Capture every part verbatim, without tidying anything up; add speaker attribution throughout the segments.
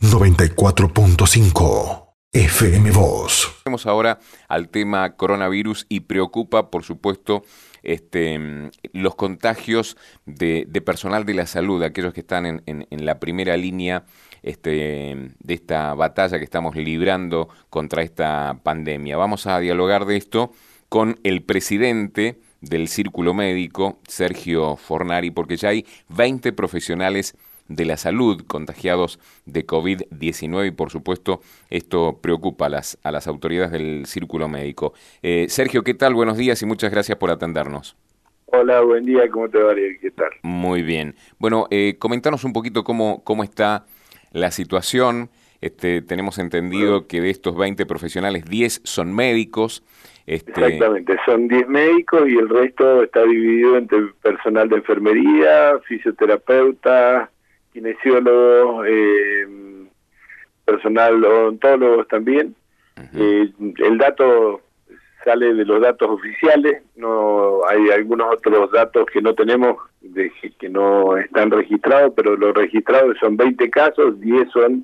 Speaker 1: noventa y cuatro punto cinco F M Voz.
Speaker 2: Vamos ahora al tema coronavirus y preocupa, por supuesto, este, los contagios de, de personal de la salud, aquellos que están en, en, en la primera línea este, de esta batalla que estamos librando contra esta pandemia. Vamos a dialogar de esto con el presidente del Círculo Médico, Sergio Fornari, porque ya hay veinte profesionales de la salud contagiados de COVID diecinueve y por supuesto esto preocupa a las, a las autoridades del Círculo Médico. Eh, Sergio, ¿qué tal? Buenos días y muchas gracias por atendernos.
Speaker 3: Hola, buen día, ¿cómo te va, Ariel? ¿Qué tal?
Speaker 2: Muy bien. Bueno, eh, comentanos un poquito cómo, cómo está la situación. Este, tenemos entendido bueno. que de estos veinte profesionales, diez son médicos. Este...
Speaker 3: Exactamente, son diez médicos y el resto está dividido entre personal de enfermería, fisioterapeuta, kinesiólogos, eh, personal odontólogos también. Uh-huh. eh, el dato sale de los datos oficiales, no hay algunos otros datos que no tenemos, de, que no están registrados, pero los registrados son veinte casos, diez son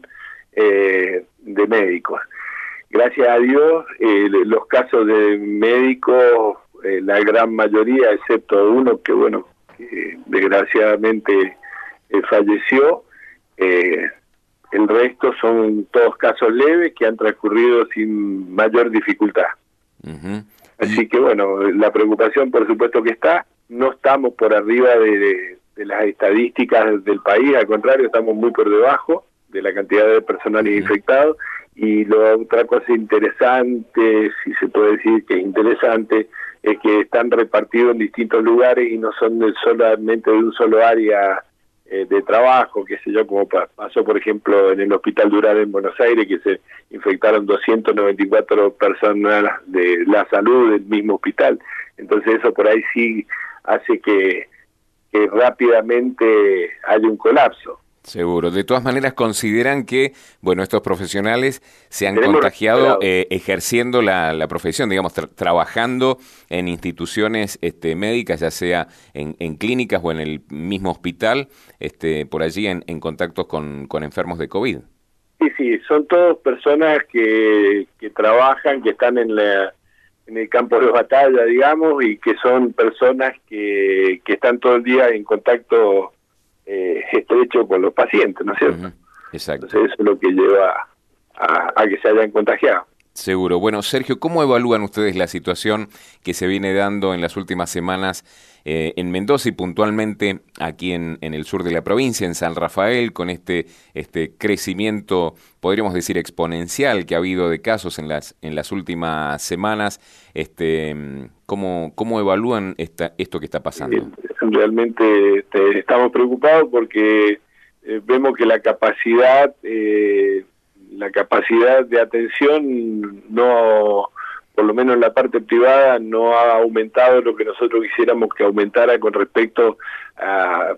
Speaker 3: eh, de médicos. Gracias a Dios, eh, los casos de médicos, eh, la gran mayoría, excepto uno que, bueno, que desgraciadamente eh, falleció, eh, el resto son todos casos leves que han transcurrido sin mayor dificultad. Uh-huh. Así que, bueno, la preocupación por supuesto que está, no estamos por arriba de, de, de las estadísticas del país, al contrario, estamos muy por debajo de la cantidad de personales uh-huh. infectados. Y lo, otra cosa interesante, si se puede decir que es interesante, es que están repartidos en distintos lugares y no son de solamente de un solo área eh, de trabajo, qué sé yo, como pa- pasó por ejemplo en el Hospital Dural en Buenos Aires, que se infectaron doscientas noventa y cuatro personas de la salud del mismo hospital. Entonces eso por ahí sí hace que, que rápidamente haya un colapso.
Speaker 2: Seguro. De todas maneras, consideran que, bueno, estos profesionales se han contagiado eh, ejerciendo la, la profesión, digamos, tra- trabajando en instituciones este, médicas, ya sea en, en clínicas o en el mismo hospital, este, por allí en, en contactos con, con enfermos de COVID.
Speaker 3: Sí, sí, son todas personas que, que trabajan, que están en la en el campo de batalla, digamos, y que son personas que, que están todo el día en contacto Eh, estrecho con los pacientes, ¿no es cierto? Uh-huh.
Speaker 2: Exacto.
Speaker 3: Entonces eso es lo que lleva a, a que se hayan contagiado.
Speaker 2: Seguro. Bueno, Sergio, ¿cómo evalúan ustedes la situación que se viene dando en las últimas semanas eh, en Mendoza y puntualmente aquí en, en el sur de la provincia, en San Rafael, con este este crecimiento, podríamos decir, exponencial que ha habido de casos en las en las últimas semanas? Este, ¿cómo, cómo evalúan esta, esto que está pasando?
Speaker 3: Realmente te, estamos preocupados porque eh, vemos que la capacidad eh, la capacidad de atención no, por lo menos en la parte privada, no ha aumentado lo que nosotros quisiéramos que aumentara con respecto a,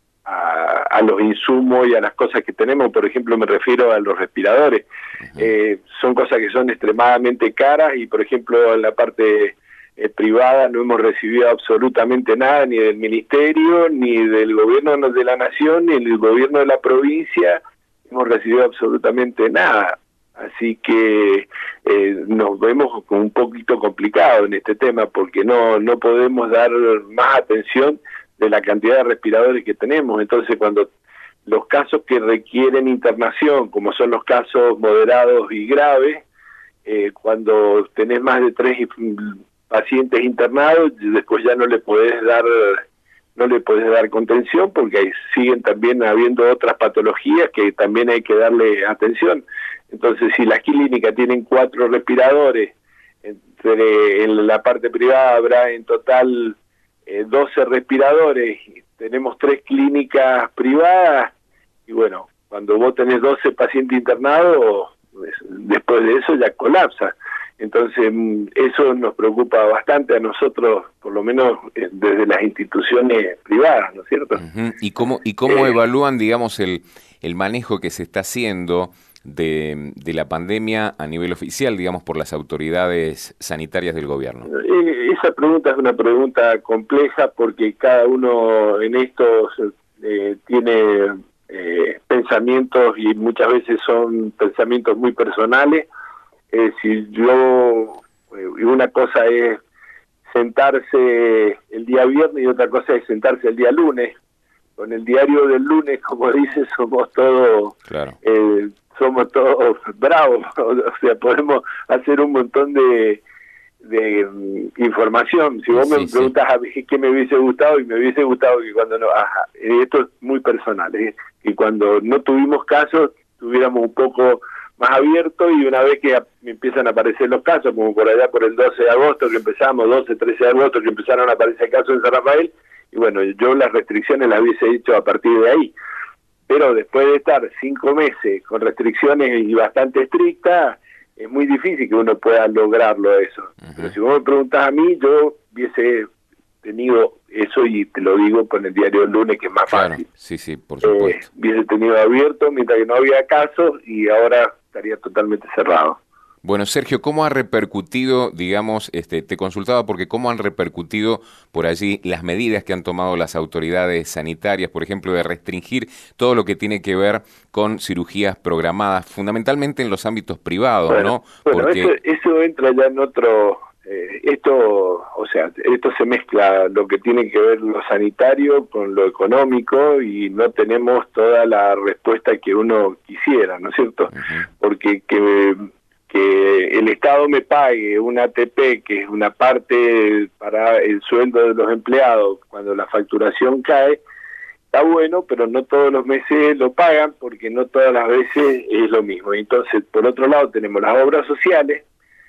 Speaker 3: a, a los insumos y a las cosas que tenemos. Por ejemplo, me refiero a los respiradores. Uh-huh. Eh, son cosas que son extremadamente caras y, por ejemplo, en la parte eh, privada no hemos recibido absolutamente nada, ni del ministerio, ni del gobierno de la nación, ni del gobierno de la provincia. Hemos recibido absolutamente nada, así que eh, nos vemos un poquito complicados en este tema porque no no podemos dar más atención de la cantidad de respiradores que tenemos. Entonces, cuando los casos que requieren internación, como son los casos moderados y graves, eh, cuando tenés más de tres pacientes internados, después ya no le podés dar no le podés dar contención porque siguen también habiendo otras patologías que también hay que darle atención. Entonces, si las clínicas tienen cuatro respiradores, entre en la parte privada habrá en total eh, doce respiradores, tenemos tres clínicas privadas, y bueno, cuando vos tenés doce pacientes internados, pues, después de eso ya colapsa. Entonces, eso nos preocupa bastante a nosotros, por lo menos eh, desde las instituciones privadas, ¿no es cierto?
Speaker 2: Uh-huh. ¿Y cómo y cómo eh, evalúan, digamos, el, el manejo que se está haciendo de, de la pandemia a nivel oficial, digamos, por las autoridades sanitarias del gobierno?
Speaker 3: Eh, esa pregunta es una pregunta compleja porque cada uno en esto eh, tiene eh, pensamientos y muchas veces son pensamientos muy personales. Eh, si yo, eh, una cosa es sentarse el día viernes y otra cosa es sentarse el día lunes. Con el diario del lunes, como dice, somos todos
Speaker 2: claro.
Speaker 3: eh, somos todos bravos, o sea, podemos hacer un montón de de um, información. Si vos sí, me preguntas sí. a mí qué me hubiese gustado, y me hubiese gustado que cuando no, ajá, esto es muy personal, ¿eh? que cuando no tuvimos casos, tuviéramos un poco más abierto, y una vez que empiezan a aparecer los casos, como por allá por el doce de agosto que empezamos, doce, trece de agosto que empezaron a aparecer casos en San Rafael, y bueno, yo las restricciones las hubiese hecho a partir de ahí. Pero después de estar cinco meses con restricciones y bastante estrictas, es muy difícil que uno pueda lograrlo eso. Uh-huh. Pero si vos me preguntás a mí, yo hubiese tenido eso, y te lo digo con el diario del lunes, que es más claro. fácil.
Speaker 2: Sí, sí, por supuesto.
Speaker 3: Eh, hubiese tenido abierto mientras que no había casos, y ahora estaría totalmente cerrado.
Speaker 2: Bueno, Sergio, ¿cómo ha repercutido, digamos, este, te consultaba porque cómo han repercutido por allí las medidas que han tomado las autoridades sanitarias, por ejemplo, de restringir todo lo que tiene que ver con cirugías programadas, fundamentalmente en los ámbitos privados,
Speaker 3: bueno,
Speaker 2: ¿no?
Speaker 3: Bueno,
Speaker 2: porque...
Speaker 3: eso, eso entra ya en otro... Eh, esto, o sea, esto se mezcla lo que tiene que ver lo sanitario con lo económico, y no tenemos toda la respuesta que uno quisiera, ¿no es cierto? Uh-huh. Porque que... que el Estado me pague una A T P, que es una parte para el sueldo de los empleados cuando la facturación cae, está bueno, pero no todos los meses lo pagan, porque no todas las veces es lo mismo. Entonces, por otro lado, tenemos las obras sociales,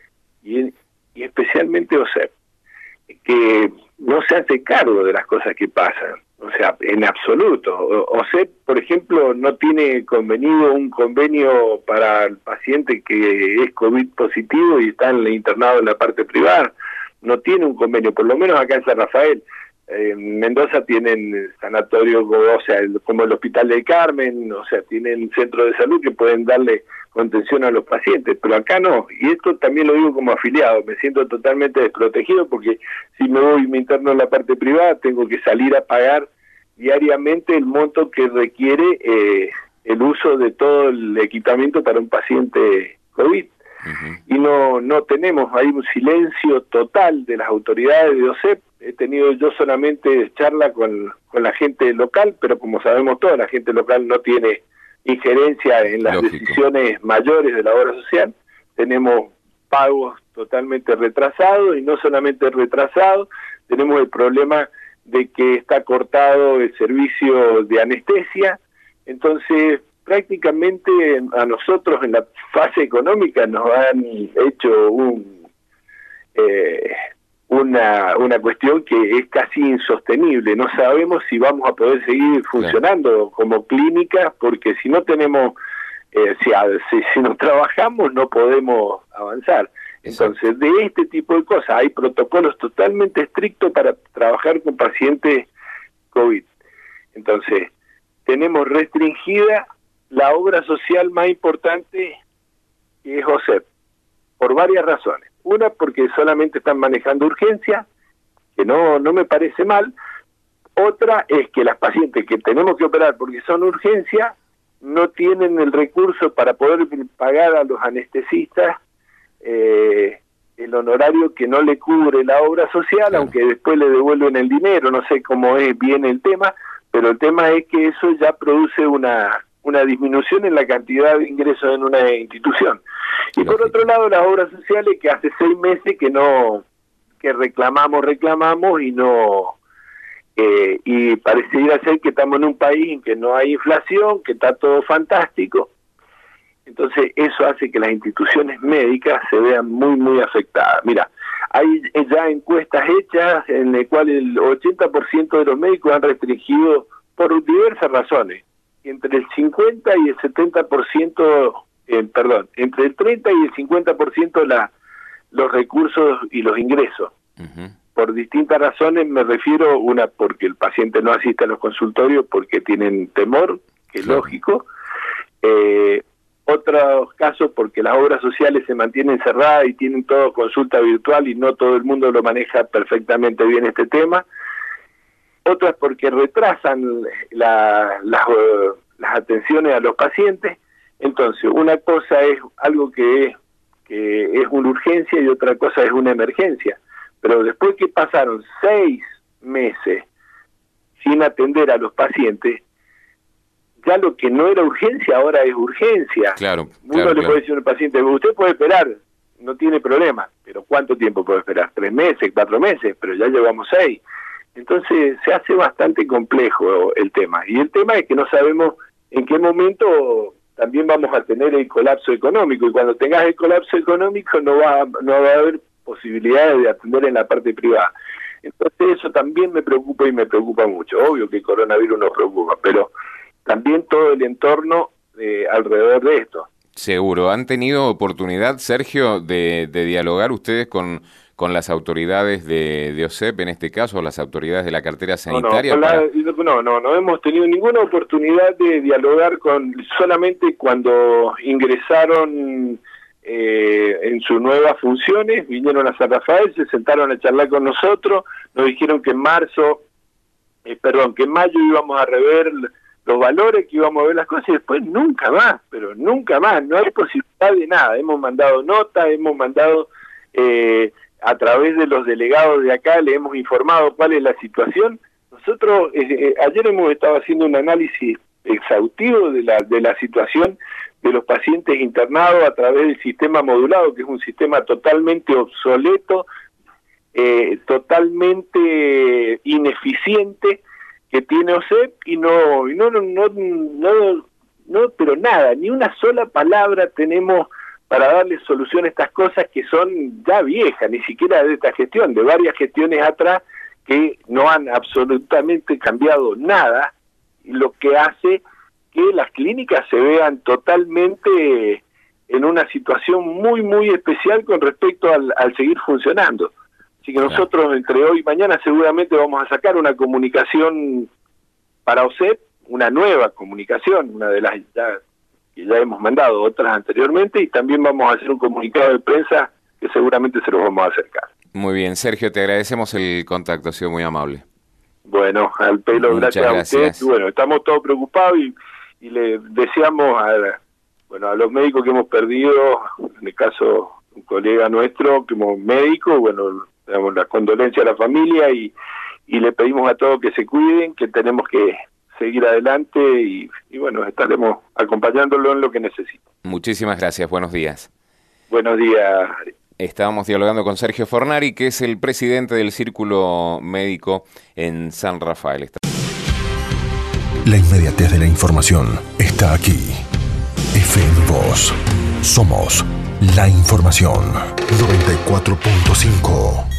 Speaker 3: y, y especialmente O S E P, que no se hace cargo de las cosas que pasan. O sea, en absoluto. O S E P, por ejemplo, no tiene convenido un convenio para el paciente que es COVID positivo y está internado en la parte privada. No tiene un convenio, por lo menos acá en San Rafael. En eh, Mendoza tienen sanatorios, o sea, como el Hospital del Carmen, o sea, tienen centros de salud que pueden darle contención a los pacientes, pero acá no. Y esto también lo digo como afiliado, me siento totalmente desprotegido, porque si me voy y me interno en la parte privada, tengo que salir a pagar diariamente el monto que requiere eh, el uso de todo el equipamiento para un paciente COVID. Uh-huh. Y no no tenemos, hay un silencio total de las autoridades de O S E P. He tenido yo solamente charla con, con la gente local, pero como sabemos todos, la gente local no tiene injerencia en las Lógico. decisiones mayores de la obra social. Tenemos pagos totalmente retrasados, y no solamente retrasados, tenemos el problema de que está cortado el servicio de anestesia. Entonces, prácticamente a nosotros en la fase económica nos han hecho un eh, una una cuestión que es casi insostenible. No sabemos si vamos a poder seguir funcionando claro. como clínica, porque si no tenemos, eh, si, si, si no trabajamos no podemos avanzar. Entonces, de este tipo de cosas, hay protocolos totalmente estrictos para trabajar con pacientes COVID. Entonces, tenemos restringida la obra social más importante, que es O S E P, por varias razones. Una, porque solamente están manejando urgencia, que no, no me parece mal. Otra es que las pacientes que tenemos que operar porque son urgencia, no tienen el recurso para poder pagar a los anestesistas Eh, el honorario que no le cubre la obra social, claro. aunque después le devuelven el dinero. No sé cómo es bien el tema, pero el tema es que eso ya produce una una disminución en la cantidad de ingresos en una institución. Y Lógico. por otro lado, las obras sociales, que hace seis meses que no que reclamamos, reclamamos y no eh, y pareciera ser que estamos en un país en que no hay inflación, que está todo fantástico. Entonces eso hace que las instituciones médicas se vean muy, muy afectadas. Mira, hay ya encuestas hechas en las cuales el ochenta por ciento de los médicos han restringido por diversas razones. Entre el cincuenta y el setenta por ciento, eh, perdón, entre el treinta y el cincuenta por ciento la, los recursos y los ingresos. Uh-huh. Por distintas razones, me refiero, una porque el paciente no asiste a los consultorios porque tienen temor, que es sí. lógico. Eh, Otros casos porque las obras sociales se mantienen cerradas y tienen todo consulta virtual y no todo el mundo lo maneja perfectamente bien este tema. Otras porque retrasan la, la, las atenciones a los pacientes. Entonces, una cosa es algo que es, que es una urgencia y otra cosa es una emergencia. Pero después que pasaron seis meses sin atender a los pacientes, ya lo que no era urgencia ahora es urgencia.
Speaker 2: Claro,
Speaker 3: Uno
Speaker 2: claro,
Speaker 3: le
Speaker 2: claro.
Speaker 3: puede decir al paciente, usted puede esperar, no tiene problema, pero ¿cuánto tiempo puede esperar? ¿Tres meses, cuatro meses? Pero ya llevamos seis. Entonces se hace bastante complejo el tema. Y el tema es que no sabemos en qué momento también vamos a tener el colapso económico. Y cuando tengas el colapso económico no va, no va a haber posibilidades de atender en la parte privada. Entonces eso también me preocupa y me preocupa mucho. Obvio que el coronavirus nos preocupa, pero también todo el entorno eh, alrededor de esto.
Speaker 2: Seguro. ¿Han tenido oportunidad, Sergio, de, de dialogar ustedes con, con las autoridades de, de O S E P, en este caso, las autoridades de la cartera sanitaria?
Speaker 3: No, no,
Speaker 2: para...
Speaker 3: la, no, no, no hemos tenido ninguna oportunidad de dialogar con, solamente cuando ingresaron eh, en sus nuevas funciones, vinieron a San Rafael, se sentaron a charlar con nosotros, nos dijeron que en marzo, eh, perdón, que en mayo íbamos a rever los valores, que íbamos a ver las cosas, y después nunca más, pero nunca más, no hay posibilidad de nada. Hemos mandado notas, hemos mandado eh, a través de los delegados de acá, le hemos informado cuál es la situación. Nosotros eh, ayer hemos estado haciendo un análisis exhaustivo de la, de la situación de los pacientes internados a través del sistema modulado, que es un sistema totalmente obsoleto, eh, totalmente ineficiente, que tiene O S E P, y no, y no, no, no, no, no, pero nada, ni una sola palabra tenemos para darle solución a estas cosas que son ya viejas, ni siquiera de esta gestión, de varias gestiones atrás que no han absolutamente cambiado nada, lo que hace que las clínicas se vean totalmente en una situación muy, muy especial con respecto al, al seguir funcionando. Así que nosotros entre hoy y mañana seguramente vamos a sacar una comunicación para O S E P, una nueva comunicación, una de las ya, que ya hemos mandado, otras anteriormente, y también vamos a hacer un comunicado de prensa que seguramente se los vamos a acercar.
Speaker 2: Muy bien, Sergio, te agradecemos el contacto, ha sido muy amable.
Speaker 3: Bueno, al pelo,
Speaker 2: Muchas
Speaker 3: gracias,
Speaker 2: gracias.
Speaker 3: a usted. Bueno, estamos todos preocupados y, y le deseamos a, bueno, a los médicos que hemos perdido, en el caso un colega nuestro, como médico, bueno, damos la condolencia a la familia y, y le pedimos a todos que se cuiden, que tenemos que seguir adelante y, y bueno, estaremos acompañándolo en lo que necesite.
Speaker 2: Muchísimas gracias, buenos días.
Speaker 3: Buenos días.
Speaker 2: Estábamos dialogando con Sergio Fornari, que es el presidente del Círculo Médico en San Rafael.
Speaker 1: La inmediatez de la información está aquí. F M Voz. Somos la información. noventa y cuatro punto cinco